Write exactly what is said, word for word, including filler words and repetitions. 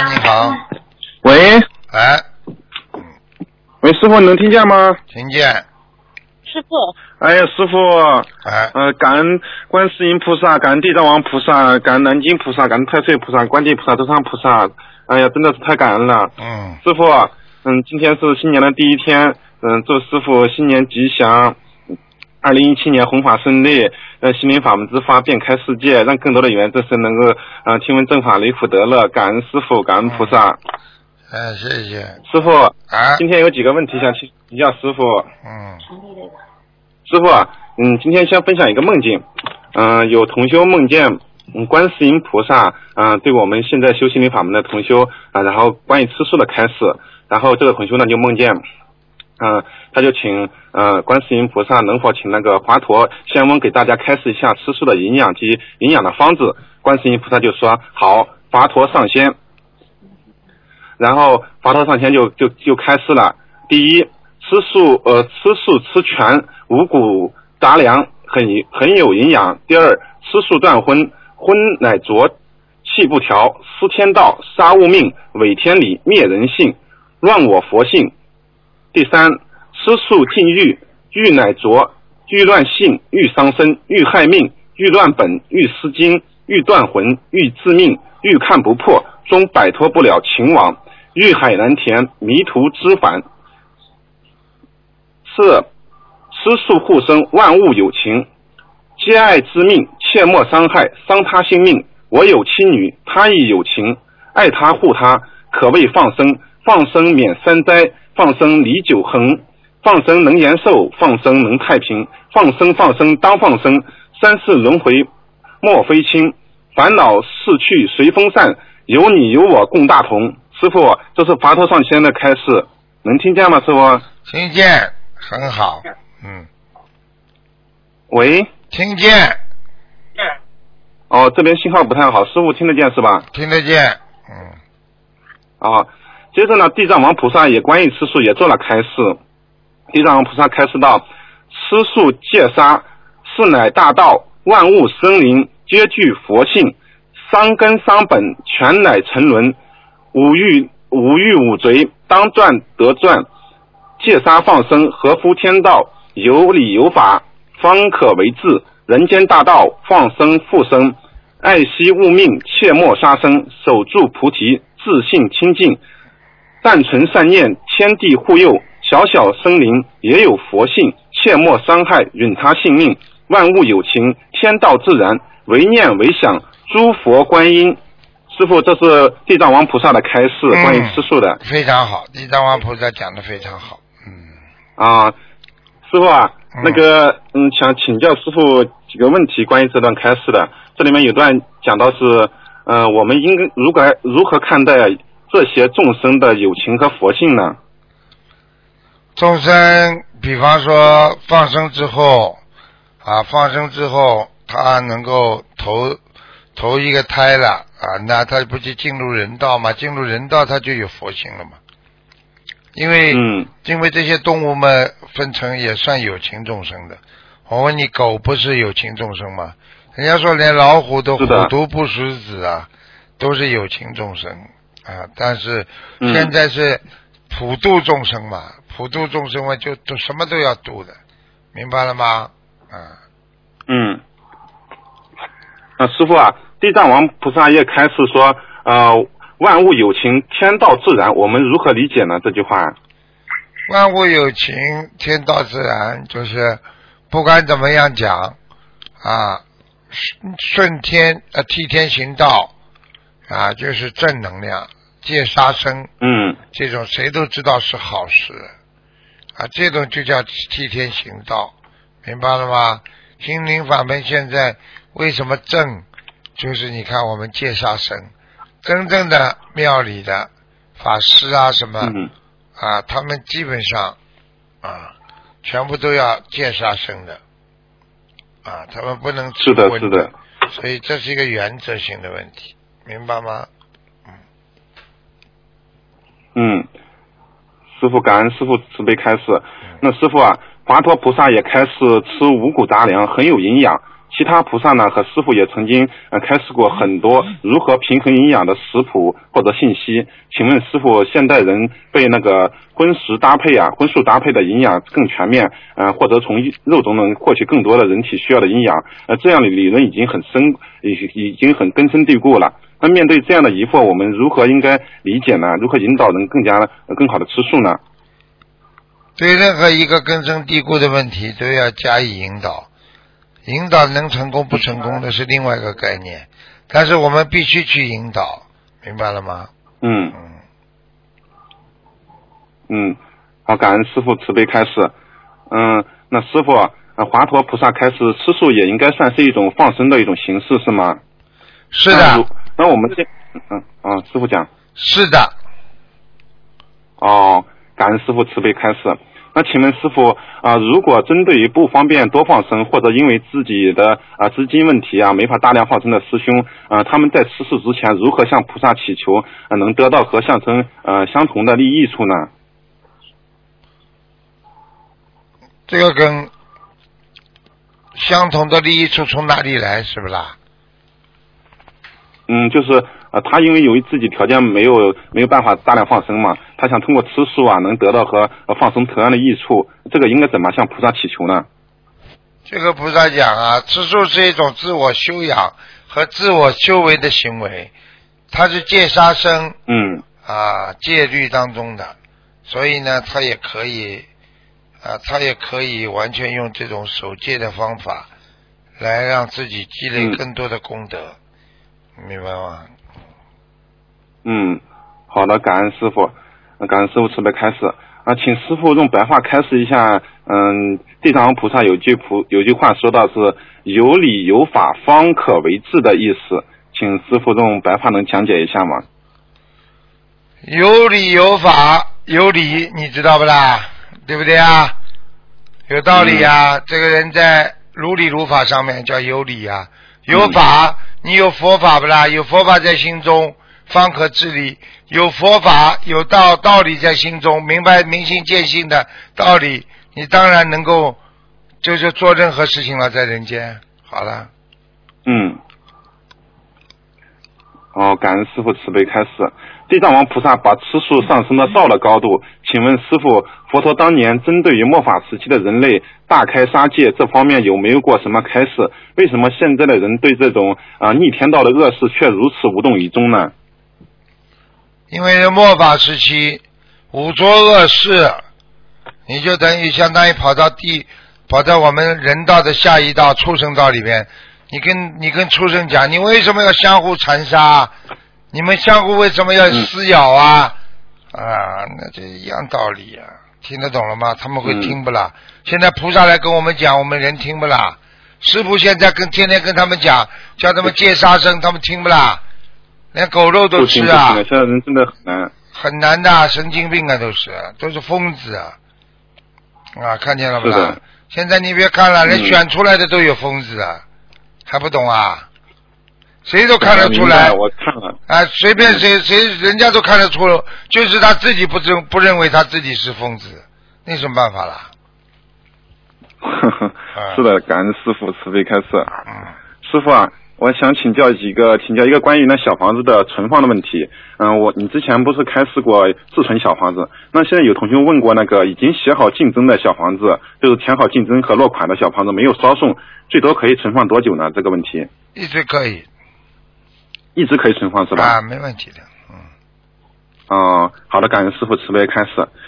你好。 喂。 哎。 喂，师傅能听见吗？ 听见。 师傅。 哎呀，师傅。 哎。 呃，感恩观世音菩萨，感恩地藏王菩萨，感恩南京菩萨，感恩太岁菩萨，观地菩萨，德昌菩萨。哎呀，真的是太感恩了。 嗯。 师傅，嗯，今天是新年的第一天，嗯，祝师傅新年吉祥。二零一七年弘法顺利，让心灵法门之发遍开世界，让更多的缘真是能够呃听闻正法雷福得乐，感恩师父，感恩菩萨。 哎、嗯，谢谢师父。 啊， 今天有几个问题想请教师父。 嗯。 师父，嗯，今天先分享一个梦境，嗯、呃，有同修梦见嗯观世音菩萨，嗯、呃，对我们现在修心灵法门的同修啊、呃，然后关于吃素的开示，然后这个同修呢就梦见。嗯、呃，他就请呃观世音菩萨能否请那个华佗仙翁给大家开示一下吃素的营养及营养的方子。观世音菩萨就说好，华佗上仙。然后华佗上仙就就就开示了。第一，吃素呃吃素吃全，五谷杂粮很很有营养。第二，吃素断荤，荤乃浊，气不调，失天道，杀物命，违天理，灭人性，乱我佛性。第三，吃素禁欲，欲乃浊，欲乱性，欲伤身，欲害命，欲乱本，欲失精，欲断魂，欲致命，欲看不破，终摆脱不了情网，欲海难填，迷途知返。四，吃素护生，万物有情，皆爱之命，切莫伤害，伤他性命。我有妻女，他亦有情，爱他护他，可谓放生。放生免三灾，放生离九恒，放生能延寿，放生能太平，放生放生当放生，三世轮回莫非轻，烦恼逝去随风散，有你有我共大同。师父，这是华佗上仙的开示，能听见吗？师父？ 听见，很好。嗯。 喂？ 听见。 哦，这边信号不太好，师父听得见是吧？ 听得见。嗯。 啊。接着呢，地藏王菩萨也关于吃素也做了开示。地藏王菩萨开示道：吃素戒杀，是乃大道，万物生灵皆具佛性，伤根伤本，全乃沉沦。五欲五欲五贼，当断得断。戒杀放生，合乎天道，有理有法，方可为治。人间大道，放生复生，爱惜物命，切莫杀生，守住菩提，自信清净。但存善念，天地护佑，小小生灵也有佛性，切莫伤害，允他性命。万物有情，天道自然，唯念唯想，诸佛观音。师父，这是地藏王菩萨的开示，嗯、关于吃素的。 非常好，地藏王菩萨讲的非常好。嗯。 啊，师父啊，嗯、那个嗯，想请教师父几个问题，关于这段开示的。这里面有段讲到是，呃，我们应该如何如何看待这些众生的有情和佛性呢？ 众生，比方说放生之后，啊，放生之后，他能够投投一个胎了，啊，那他不就进入人道吗？进入人道，他就有佛性了嘛。因为， 嗯， 因为这些动物们分成也算有情众生的。我问你，狗不是有情众生吗？人家说连老虎都虎毒不食子啊，都是有情众生。啊，但是现在是普度众生嘛，嗯、普度众生嘛，就都什么都要度的，明白了吗？啊， 嗯，啊，师父啊，地藏王菩萨也开示说，呃，万物有情，天道自然，我们如何理解呢？这句话？ 万物有情，天道自然，就是不管怎么样讲啊，顺天呃替天行道。啊，就是正能量，戒杀生， 嗯， 这种谁都知道是好事，啊，这种就叫替天行道，明白了吗？心灵法门现在为什么正？就是你看我们戒杀生，真正的庙里的法师啊什么， 嗯、 啊，他们基本上啊，全部都要戒杀生的，啊，他们不能吃荤的，是的，是的， 所以这是一个原则性的问题。明白吗？嗯。 嗯，师父感恩师父慈悲开示。嗯、那师父啊，华佗菩萨也开示吃五谷杂粮很有营养。 其他菩萨呢和师父也曾经呃开示过很多如何平衡营养的食谱或者信息。请问师父，现代人被那个荤食搭配啊、荤素搭配的营养更全面，呃，或者从肉中能获取更多的人体需要的营养，呃，这样的理论已经很深，已已经很根深蒂固了。那面对这样的疑惑，我们如何应该理解呢？如何引导人更加、呃、更好的吃素呢？ 对任何一个根深蒂固的问题都要加以引导，引导能成功不成功的是另外一个概念，但是我们必须去引导，明白了吗？ 嗯嗯，好，感恩师父慈悲开示。嗯，那师父啊，华佗菩萨开示吃素也应该算是一种放生的一种形式，是吗？ 是的。 那我们这嗯啊，师父讲。 是的。 哦，感恩师父慈悲开示。那请问师父啊、呃，如果针对于不方便多放生，或者因为自己的啊、呃、资金问题啊没法大量放生的师兄啊、呃，他们在吃素之前如何向菩萨祈求，呃、能得到和象征呃相同的利益处呢？ 这个跟相同的利益处从哪里来，是不是啦？ 嗯，就是呃，他因为由于自己条件没有没有办法大量放生嘛，他想通过吃素啊，能得到和呃放生同样的益处，这个应该怎么向菩萨祈求呢？ 这个菩萨讲啊，吃素是一种自我修养和自我修为的行为，它是戒杀生， 嗯， 啊，戒律当中的，所以呢，他也可以啊，他也可以完全用这种守戒的方法来让自己积累更多的功德。嗯，明白吗？ 嗯，好的，感恩师父，感恩师父慈悲开示啊，请师父用白话开示一下。嗯，地藏王菩萨有句菩有句话说到是有理有法方可为治的意思，请师父用白话能讲解一下吗？ 有理有法有理，你知道不啦？对不对啊？有道理啊，嗯、这个人在如理如法上面叫有理啊。有法、嗯，你有佛法不啦？有佛法在心中，方可治理。有佛法，有道道理在心中，明白明心见性的道理，你当然能够就是做任何事情了，在人间。好了。 嗯。哦，感恩师父慈悲开示。地藏王菩萨把吃素上升到了高度，请问师父，佛陀当年针对于末法时期的人类大开杀戒，这方面有没有过什么开示？为什么现在的人对这种啊、呃、逆天道的恶事却如此无动于衷呢？ 因为末法时期五浊恶世，你就等于相当于跑到地跑到我们人道的下一道畜生道里面，你跟你跟畜生讲，你为什么要相互残杀？你们相互为什么要撕咬啊？嗯、啊，那这一样道理啊，听得懂了吗？他们会听不啦？嗯、现在菩萨来跟我们讲，我们人听不啦？师父现在跟天天跟他们讲，叫他们戒杀生，他们听不啦？连狗肉都吃啊！ 现在人真的很难， 很难的，神经病啊，都是都是疯子啊！啊，看见了不啦？现在你别看了，连选出来的都有疯子啊，嗯、还不懂啊？谁都看得出来， 我看了啊，随便谁谁人家都看得出，就是他自己不认不认为他自己是疯子，那有什么办法啦？ 是的，感恩师父慈悲开示。嗯，师父啊，我想请教几个请教一个关于那小房子的存放的问题。嗯，我你之前不是开示过自存小房子？那现在有同学问过那个已经写好竞争的小房子，就是填好竞争和落款的小房子没有烧送，最多可以存放多久呢？这个问题。 一直可以。 一直可以存放是吧？ 啊，没问题的。嗯。 哦、呃，好的，感恩师父慈悲开示。